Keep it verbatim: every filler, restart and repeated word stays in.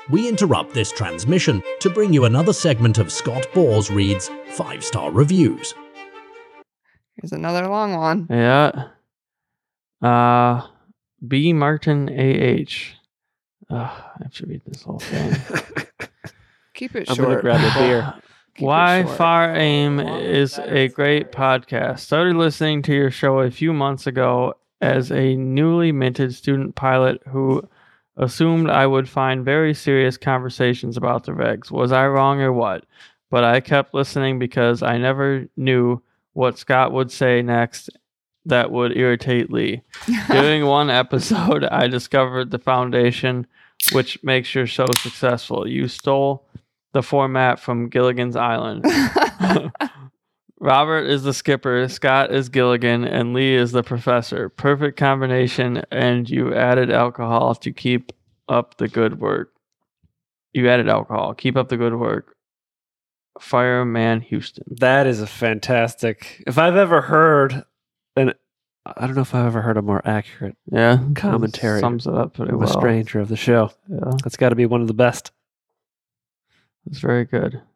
we interrupt this transmission to bring you another segment of Scott Bors Reads five-Star Reviews. Here's another long one. Yeah. Uh, B. Martin A H. Uh, I have to read this whole thing. Keep it I'm short. gonna grab a beer. Keep it Why short. Far Aim is a great podcast. Started listening to your show a few months ago as a newly minted student pilot who assumed I would find very serious conversations about the regs. Was I wrong or what? But I kept listening because I never knew what Scott would say next that would irritate Lee. During one episode, I discovered the foundation which makes your show successful. You stole the format from Gilligan's Island. Robert is the skipper, Scott is Gilligan, and Lee is the professor. Perfect combination, and you added alcohol to keep up the good work. You added alcohol. Keep up the good work. Fireman Houston. That is a fantastic. If I've ever heard, and I don't know if I've ever heard a more accurate Yeah. commentary Sums it up pretty of well. a stranger of the show. Yeah. That's got to be one of the best. It's very good.